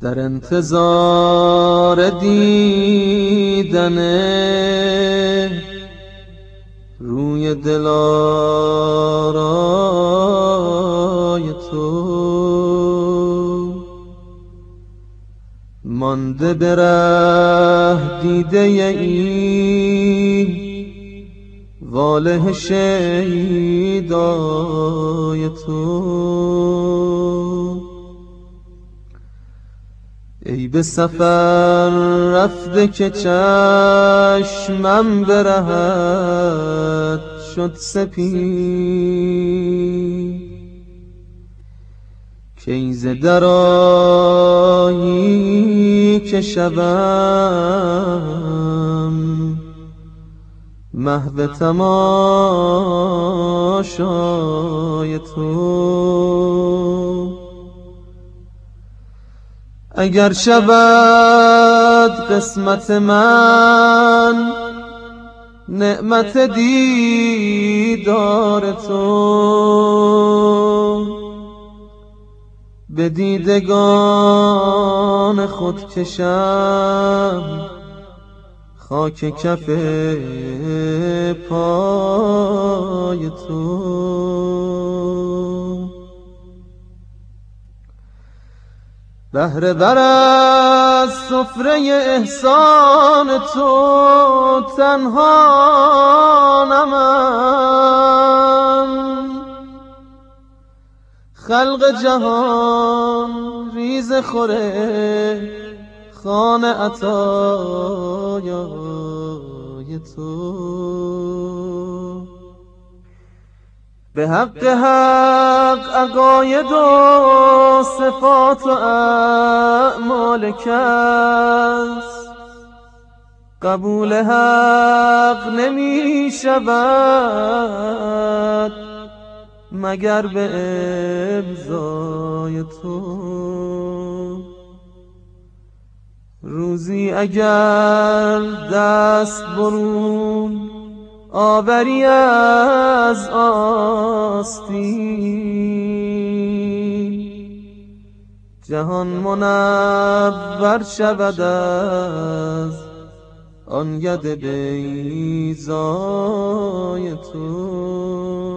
در انتظار دیدن روی دلارای تو مانده به ره دیده این واله شیدای تو ای به سفر رفته که چشمم به رهت شد سپید کی ز درآیی که شوم محو تماشای تو اگر شود قسمت من نعمت دیدار تو به دیدگان خود کشم خاک کف پای تو بهره ور از سفره احسان تو تنها نمم خلق جهان ریز خوره خوان عطایای تو به حق عقاید و صفات و اعمال کس قبول حق نمی شود مگر به امضای تو روزی اگر دست برون آوری از آستین جهان منور شود از آن ید بیضای تو